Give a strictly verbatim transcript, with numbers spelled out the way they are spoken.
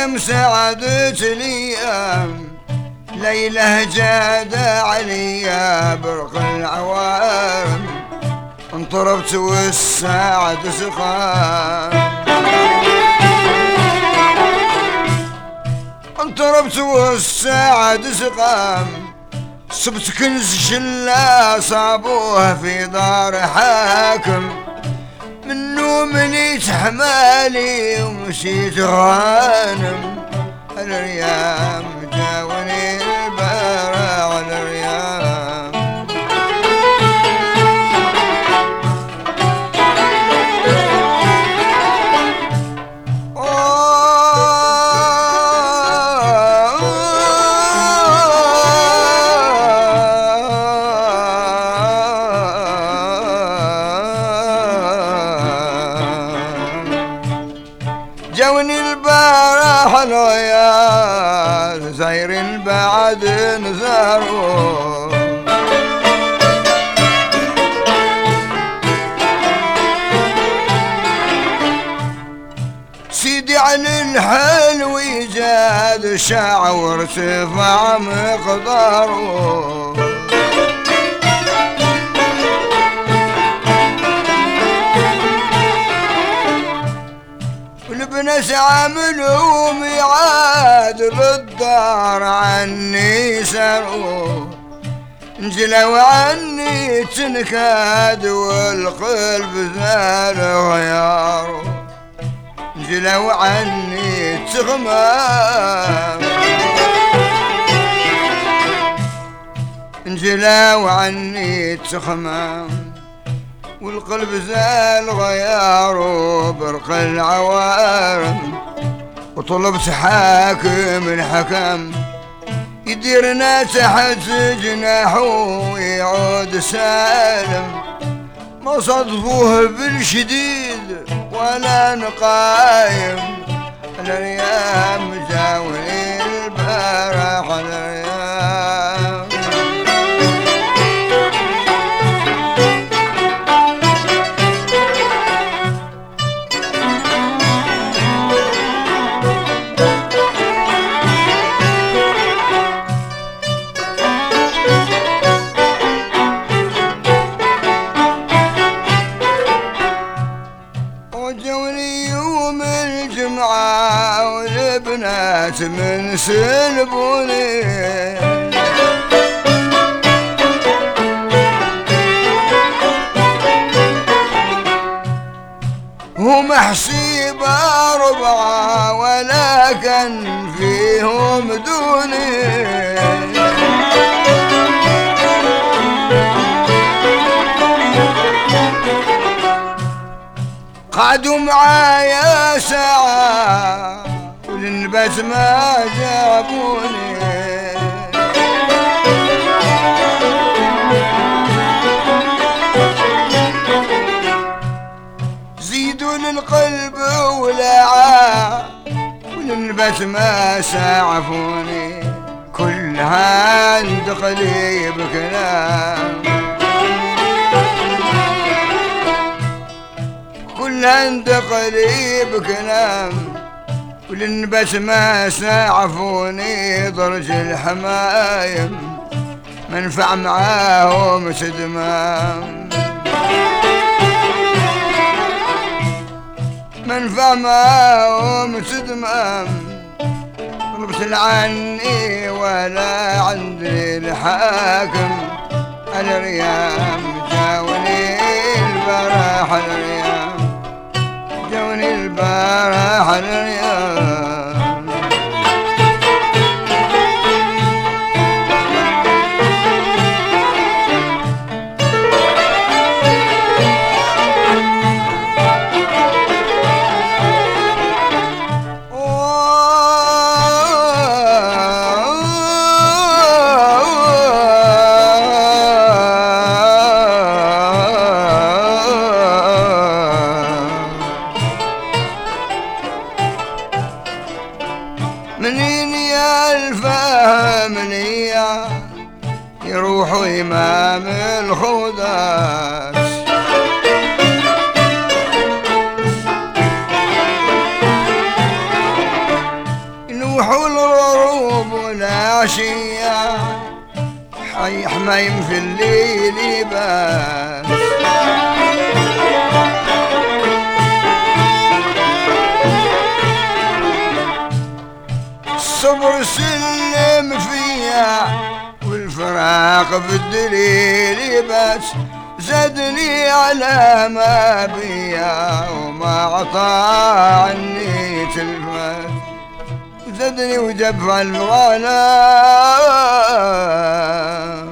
مساعدة الايام ليله جاد عليا برق العوام انطربت والساعد سقام انطربت والساعد سقام صبت كنز شلا صابوه في دار حاكم منو مليت حمالي ومشيت غانم الريام جاوني البارع الريام جاوني البارح الغياث زاير بعد نزارو سيدي على الحلو جاد شاع وارتفع مقداره والبنس عاملوا ميعاد للدار عني ساروا انجلوا عني تنكاد والقلب زال غياره انجلوا عني تغمام انجلوا عني تغمام والقلب زال غياره برق العوارم وطلبت حاكم الحكم يديرنا تحت جناحه ويعود سالم ما صدفوه بالشديد ولا نقايم الأيام جاوني البارح الأيام وجوني يوم الجمعة والبنات من سلبوني هم حسيبة ربعة ولكن فيهم دوني قعدوا معايا ساعة والنبات ما جابوني زيدوا للقلب ولعا والنبات ما سعفوني كلها اندقلي بكلام كل عند قريب كلام ولنبت ما ساعفوني درج الحمايم منفع معاهم تدمام منفع معاهم تدمام طلبت عني ولا عندي الحاكم الريام جاوني البراح الريام جاوني البارح الريام منين يا الفهمني يروح إمام الخداش حي حمايم في الليل بس. الصبر سلم فيا والفراق في الدليل بس، زادني على ما بيا وما عطى عني تلفت، زادني وجب الوانا